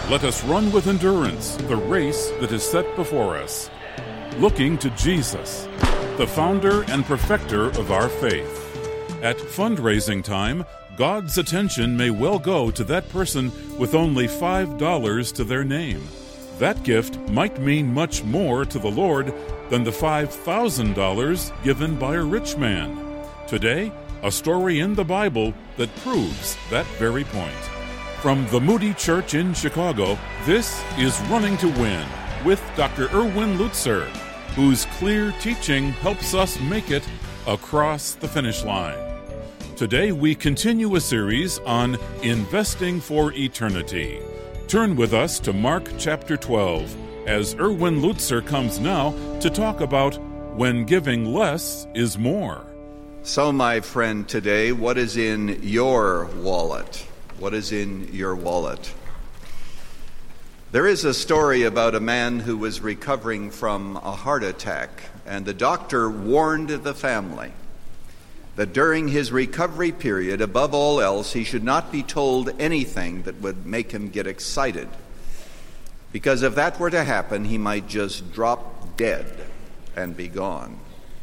Let us run with endurance the race that is set before us, looking to Jesus, the founder and perfecter of our faith. At fundraising time, God's attention may well go to that person with only $5 to their name. That gift might mean much more to the Lord than the $5,000 given by a rich man. Today, a story in the Bible that proves that very point. From the Moody Church in Chicago, this is Running to Win with Dr. Erwin Lutzer, whose clear teaching helps us make it across the finish line. Today we continue a series on Investing for Eternity. Turn with us to Mark chapter 12 as Erwin Lutzer comes now to talk about when giving less is more. So, my friend, today, what is in your wallet? What is in your wallet? There is a story about a man who was recovering from a heart attack, and the doctor warned the family that during his recovery period, above all else, he should not be told anything that would make him get excited. Because if that were to happen, he might just drop dead and be gone.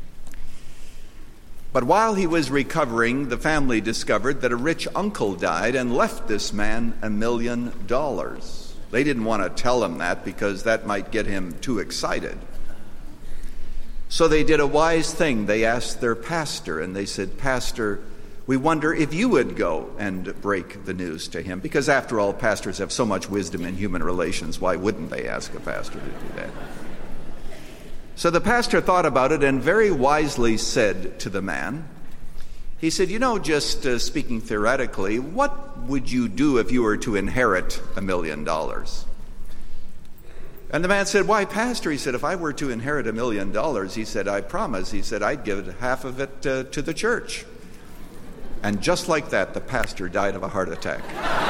But while he was recovering, the family discovered that a rich uncle died and left this man $1 million. They didn't want to tell him that because that might get him too excited. So they did a wise thing. They asked their pastor, and they said, "Pastor, we wonder if you would go and break the news to him." Because after all, pastors have so much wisdom in human relations. Why wouldn't they ask a pastor to do that? So the pastor thought about it and very wisely said to the man, he said, just speaking theoretically, what would you do if you were to inherit $1 million? And the man said, "Why, Pastor," he said, "if I were to inherit $1 million, he said, I promise, he said, I'd give half of it to the church." And just like that, the pastor died of a heart attack.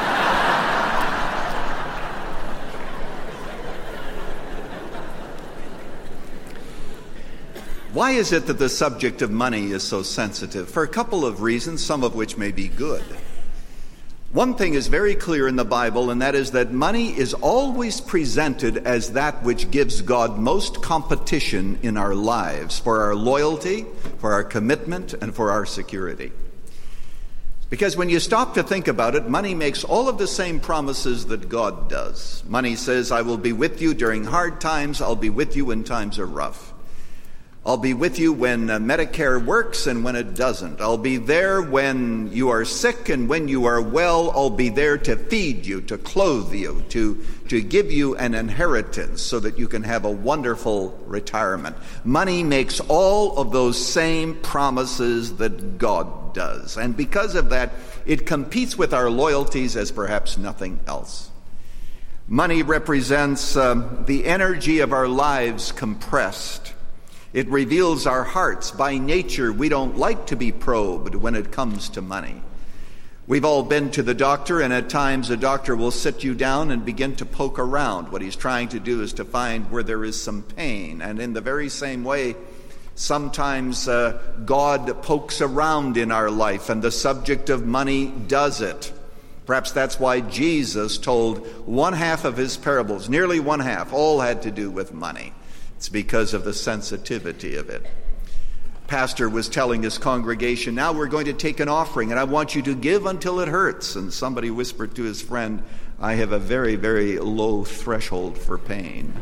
Why is it that the subject of money is so sensitive? For a couple of reasons, some of which may be good. One thing is very clear in the Bible, and that is that money is always presented as that which gives God most competition in our lives, for our loyalty, for our commitment, and for our security. Because when you stop to think about it, money makes all of the same promises that God does. Money says, "I will be with you during hard times. I'll be with you when times are rough. I'll be with you when Medicare works and when it doesn't. I'll be there when you are sick and when you are well. I'll be there to feed you, to clothe you, to give you an inheritance so that you can have a wonderful retirement." Money makes all of those same promises that God does. And because of that, it competes with our loyalties as perhaps nothing else. Money represents the energy of our lives compressed. It reveals our hearts. By nature, we don't like to be probed when it comes to money. We've all been to the doctor, and at times a doctor will sit you down and begin to poke around. What he's trying to do is to find where there is some pain. And in the very same way, sometimes God pokes around in our life, and the subject of money does it. Perhaps that's why Jesus told one half of his parables, nearly one half, all had to do with money. It's because of the sensitivity of it. Pastor was telling his congregation, "Now we're going to take an offering, and I want you to give until it hurts." And somebody whispered to his friend, "I have a very, very low threshold for pain."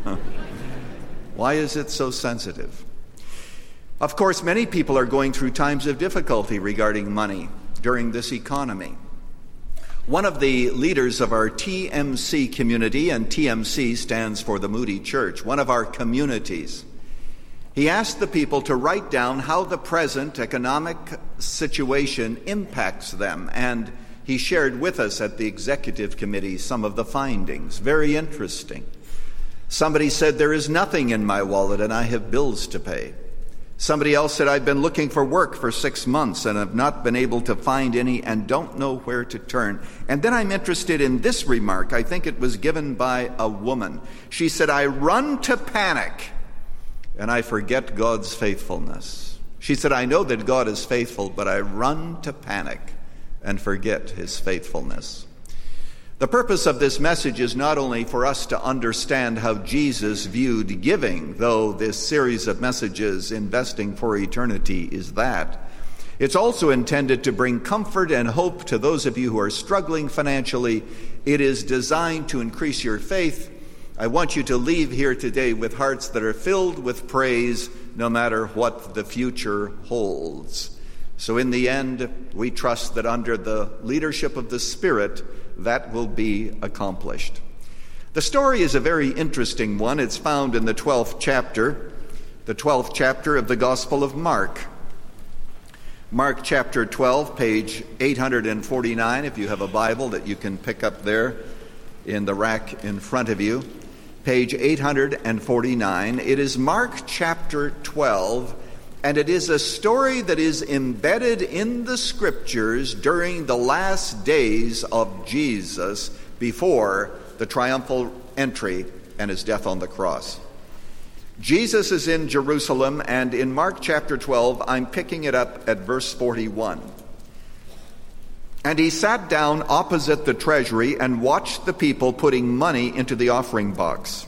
Why is it so sensitive? Of course, many people are going through times of difficulty regarding money during this economy. One of the leaders of our TMC community, and TMC stands for the Moody Church, one of our communities, he asked the people to write down how the present economic situation impacts them, and he shared with us at the executive committee some of the findings. Very interesting. Somebody said, "There is nothing in my wallet and I have bills to pay." Somebody else said, "I've been looking for work for 6 months and have not been able to find any and don't know where to turn." And then I'm interested in this remark. I think it was given by a woman. She said, "I run to panic and I forget God's faithfulness." She said, "I know that God is faithful, but I run to panic and forget his faithfulness." The purpose of this message is not only for us to understand how Jesus viewed giving, though this series of messages, Investing for Eternity, is that. It's also intended to bring comfort and hope to those of you who are struggling financially. It is designed to increase your faith. I want you to leave here today with hearts that are filled with praise, no matter what the future holds. So in the end, we trust that under the leadership of the Spirit, that will be accomplished. The story is a very interesting one. It's found in the 12th chapter of the Gospel of Mark. Mark chapter 12, page 849, if you have a Bible that you can pick up there in the rack in front of you. Page 849. It is Mark chapter 12, and it is a story that is embedded in the Scriptures during the last days of Jesus before the triumphal entry and his death on the cross. Jesus is in Jerusalem, and in Mark chapter 12, I'm picking it up at verse 41. And he sat down opposite the treasury and watched the people putting money into the offering box.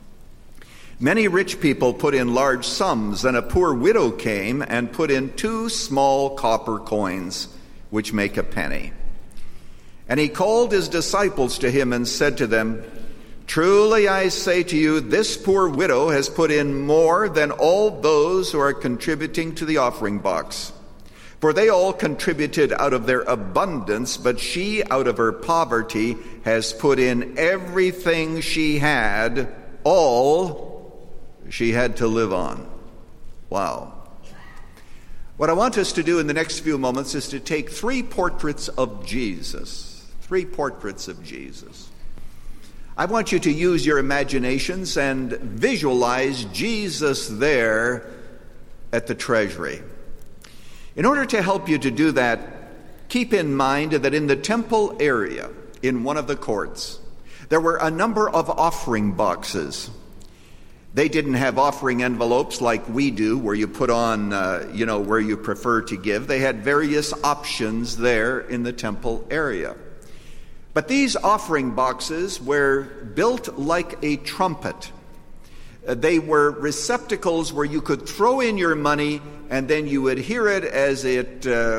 Many rich people put in large sums, and a poor widow came and put in 2 small copper coins, which make a penny. And he called his disciples to him and said to them, "Truly I say to you, this poor widow has put in more than all those who are contributing to the offering box. For they all contributed out of their abundance, but she out of her poverty has put in everything she had, all she had to live on." Wow. What I want us to do in the next few moments is to take 3 portraits of Jesus. 3 portraits of Jesus. I want you to use your imaginations and visualize Jesus there at the treasury. In order to help you to do that, keep in mind that in the temple area, in one of the courts, there were a number of offering boxes. They didn't have offering envelopes like we do, where you put on, where you prefer to give. They had various options there in the temple area. But these offering boxes were built like a trumpet. They were receptacles where you could throw in your money, and then you would hear it as it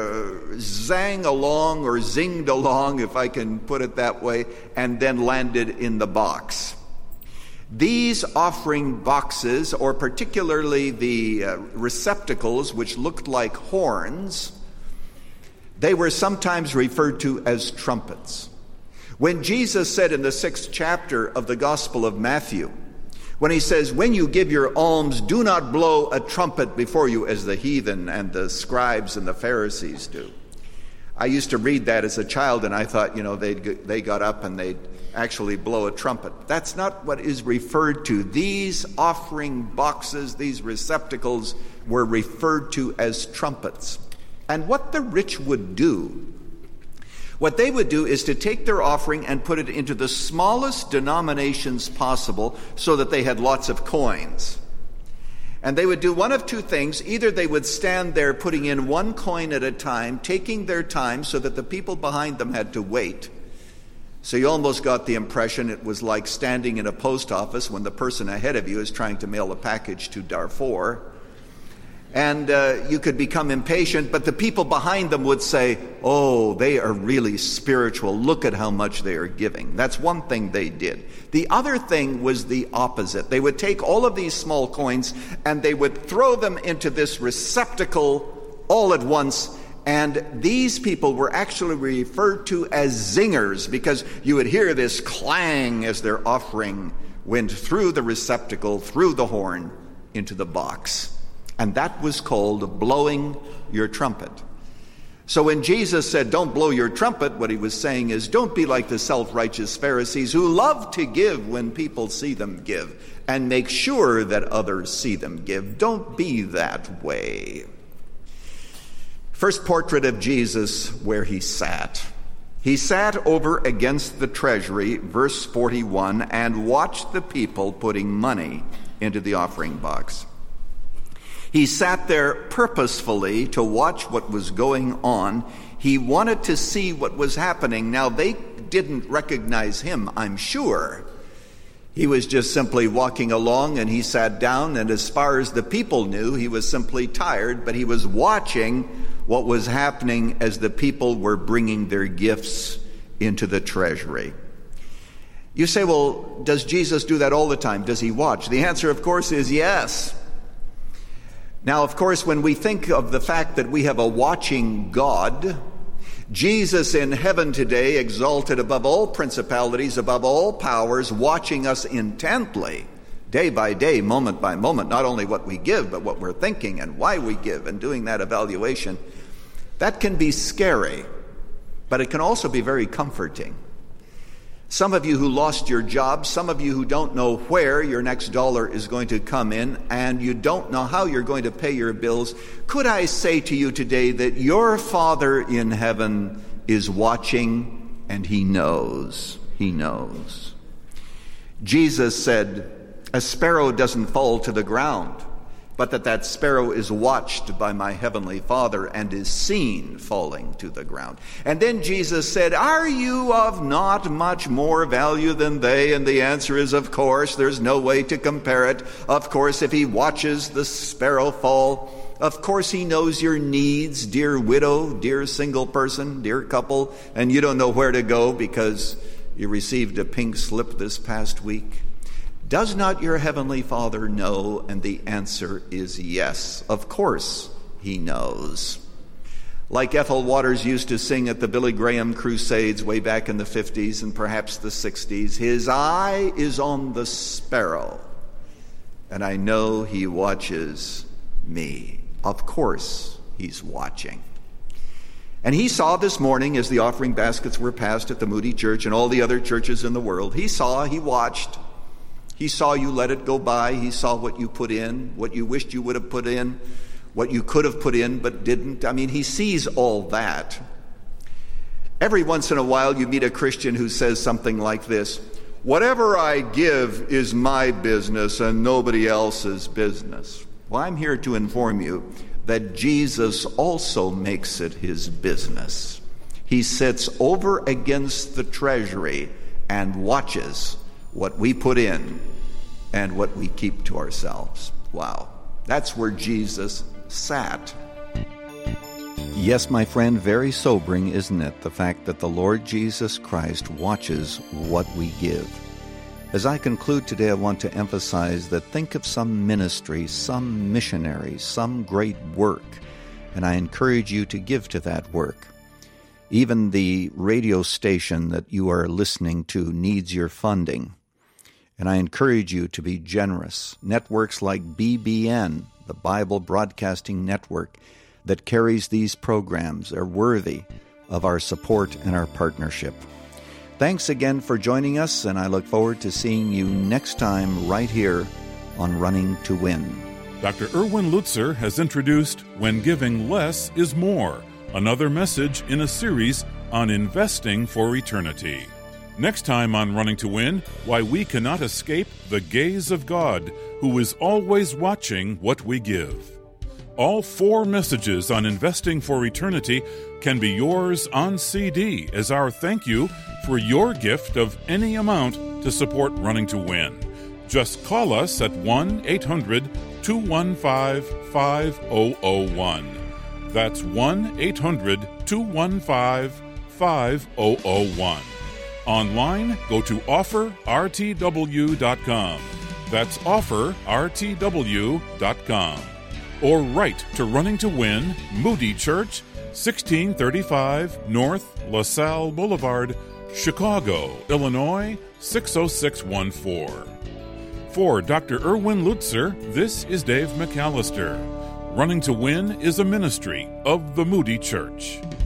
zang along or zinged along, if I can put it that way, and then landed in the box. These offering boxes, or particularly the receptacles which looked like horns, they were sometimes referred to as trumpets. When Jesus said in the 6th chapter of the Gospel of Matthew, when he says, "When you give your alms, do not blow a trumpet before you as the heathen and the scribes and the Pharisees do." I used to read that as a child, and I thought, they got up and they'd actually blow a trumpet. That's not what is referred to. These offering boxes, these receptacles, were referred to as trumpets. And what the rich would do, what they would do is to take their offering and put it into the smallest denominations possible so that they had lots of coins. And they would do one of 2 things. Either they would stand there putting in 1 coin at a time, taking their time so that the people behind them had to wait. So you almost got the impression it was like standing in a post office when the person ahead of you is trying to mail a package to Darfur. And you could become impatient, but the people behind them would say, "Oh, they are really spiritual. Look at how much they are giving." That's one thing they did. The other thing was the opposite. They would take all of these small coins and they would throw them into this receptacle all at once. And these people were actually referred to as zingers, because you would hear this clang as their offering went through the receptacle, through the horn, into the box. And that was called blowing your trumpet. So when Jesus said, "Don't blow your trumpet," what he was saying is, don't be like the self-righteous Pharisees who love to give when people see them give and make sure that others see them give. Don't be that way. First portrait of Jesus, where he sat. He sat over against the treasury, verse 41, and watched the people putting money into the offering box. He sat there purposefully to watch what was going on. He wanted to see what was happening. Now, they didn't recognize him, I'm sure. He was just simply walking along, and he sat down, and as far as the people knew, he was simply tired, but he was watching what was happening as the people were bringing their gifts into the treasury. You say, well, does Jesus do that all the time? Does he watch? The answer, of course, is yes. Now, of course, when we think of the fact that we have a watching God, Jesus in heaven today, exalted above all principalities, above all powers, watching us intently, day by day, moment by moment, not only what we give, but what we're thinking and why we give, and doing that evaluation, that can be scary, but it can also be very comforting. Some of you who lost your job, some of you who don't know where your next dollar is going to come in, and you don't know how you're going to pay your bills, could I say to you today that your Father in heaven is watching, and he knows. He knows. Jesus said, a sparrow doesn't fall to the ground, but that sparrow is watched by my heavenly Father and is seen falling to the ground. And then Jesus said, are you of not much more value than they? And the answer is, of course. There's no way to compare it. Of course, if he watches the sparrow fall, of course he knows your needs, dear widow, dear single person, dear couple, and you don't know where to go because you received a pink slip this past week. Does not your heavenly Father know? And the answer is yes. Of course he knows. Like Ethel Waters used to sing at the Billy Graham Crusades way back in the 50s and perhaps the 60s, his eye is on the sparrow, and I know he watches me. Of course he's watching. And he saw this morning as the offering baskets were passed at the Moody Church and all the other churches in the world, he watched. He saw you let it go by. He saw what you put in, what you wished you would have put in, what you could have put in but didn't. I mean, he sees all that. Every once in a while you meet a Christian who says something like this, whatever I give is my business and nobody else's business. Well, I'm here to inform you that Jesus also makes it his business. He sits over against the treasury and watches what we put in and what we keep to ourselves. Wow, that's where Jesus sat. Yes, my friend, very sobering, isn't it? The fact that the Lord Jesus Christ watches what we give. As I conclude today, I want to emphasize that think of some ministry, some missionary, some great work, and I encourage you to give to that work. Even the radio station that you are listening to needs your funding. And I encourage you to be generous. Networks like BBN, the Bible Broadcasting Network, that carries these programs are worthy of our support and our partnership. Thanks again for joining us, and I look forward to seeing you next time right here on Running to Win. Dr. Erwin Lutzer has introduced When Giving Less is More, another message in a series on investing for eternity. Next time on Running to Win, why we cannot escape the gaze of God, who is always watching what we give. All 4 messages on investing for eternity can be yours on CD as our thank you for your gift of any amount to support Running to Win. Just call us at 1-800-215-5001. That's 1-800-215-5001. Online, go to offerrtw.com. That's offerrtw.com. Or write to Running to Win, Moody Church, 1635 North LaSalle Boulevard, Chicago, Illinois, 60614. For Dr. Erwin Lutzer, this is Dave McAllister. Running to Win is a ministry of the Moody Church.